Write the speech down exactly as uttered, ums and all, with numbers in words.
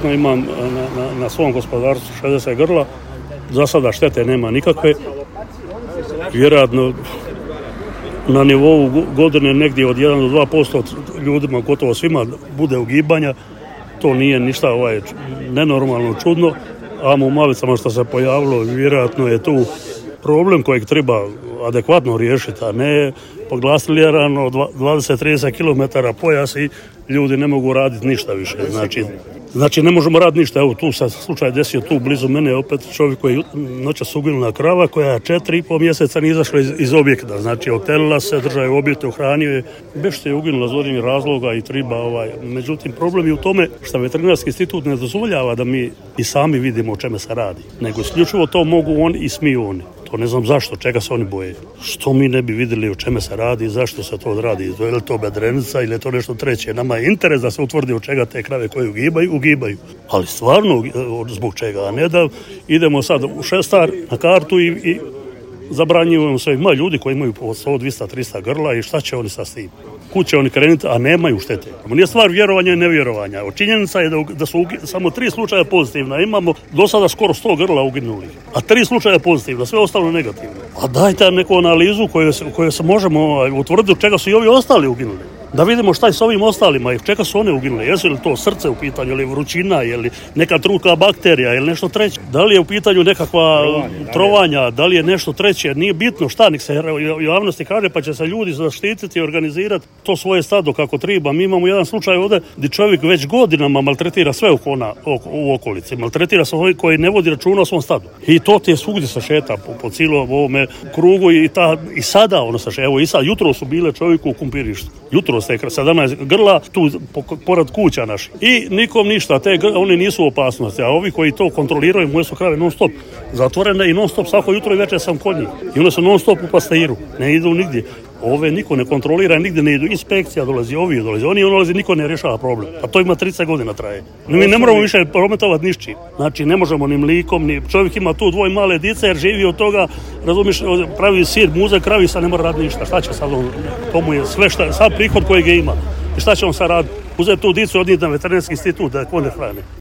Trenutno imam na, na, na svom gospodarstvu šezdeset grla. Za sada štete nema nikakve. Vjerojatno na nivou godine negdje od jedan do dva posto ljudima, gotovo svima, bude ugibanja. To nije ništa ovaj, nenormalno čudno. A u mavicama što se pojavilo, vjerojatno je tu problem kojeg treba adekvatno riješiti, a ne poglasili rano dvadeset do trideset kilometara pojas i ljudi ne mogu raditi ništa više. Znači, znači ne možemo raditi ništa. Evo tu sad slučaj desio tu blizu mene opet čovjek koji noćas uginula krava koja četiri i pol mjeseca nije izašla iz, iz objekta. Znači otelila se, držao je objekte, ohranio je. Bešte je uginula zbog razloga i triba ovaj. Međutim, problem je u tome što veterinarski institut ne dozvoljava da mi i sami vidimo o čemu se radi. Nego isključivo to mogu oni i smiju oni. To ne znam zašto, čega se oni boje. Što mi ne bi vidjeli o čemu se radi, zašto se to radi, je li to bedrenica ili je to nešto treće. Nama je interes da se utvrdi od čega te krave koje ugibaju, ugibaju. Ali stvarno zbog čega, a ne da idemo sad u šestar na kartu i, i zabranjujemo se. Ima ljudi koji imaju po sto, dvjesto, tristo grla i šta će oni sa s tim? Kud će oni krenuti, a nemaju štete. Nije stvar vjerovanja i nevjerovanja. Činjenica je da, da su ugi, samo tri slučaja pozitivna. Imamo do sada skoro sto grla uginulih, a tri slučaja pozitivna, sve ostalo negativno. A dajte neku analizu koju se, koju se možemo utvrditi od čega su i ovi ostali uginuli. Da vidimo šta je s ovim ostalima i čega su one uginule. Jesu li to srce u pitanju, ili vrućina, ili neka truka bakterija, ili nešto treće. Da li je u pitanju nekakva trovanja, trovanja da li je nešto treće. Nije bitno šta, nek se u javnosti kaže, pa će se ljudi zaštititi i organizirati to svoje stado kako treba. Mi imamo jedan slučaj ovdje gdje čovjek već godinama maltretira sve okona, u okolici. Maltretira se ovi koji ne vodi računa o svom stadu. I to ti je svugdje se šeta po, po cijelom ovome krugu i, ta, i sada ono se šeta. Evo i sad, jutro su bile čovjeku u kumpirištu. Jutro ste sedamnaest grla tu pored kuća naših. I nikom ništa, te grla, oni nisu u opasnosti, a ovi koji to kontroliraju, moje su krave non stop zatvorene i non stop svako jutro i večer sam kod njih. I one su non stop u pastiru, ne idu nigdje. Ove niko ne kontrolira, nigdje ne idu. Inspekcija dolazi, ovi dolazi, oni dolazi, niko ne rješava problem. A to ima trideset godina traje. Mi ne moramo više prometovati nišći. Znači ne možemo ni mlikom, ni čovjek ima tu dvoje male dice jer živi od toga, razumiješ, pravi sir, muze, kravi, sad ne mora raditi ništa. Šta će sad on, to mu je sve šta, sad prihod kojeg ima. I šta će on sad raditi? Uzeti tu dicu i odnijeti na veterinarski institut da kone hrane.